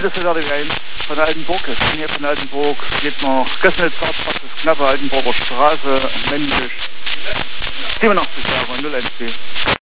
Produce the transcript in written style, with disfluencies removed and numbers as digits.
das ist RTW1 von Altenburg. Ich bin hier von Altenburg. Geht nach Gößnitz, Praxis, knappe Altenburger Straße, männlich. 87 Jahre, 012.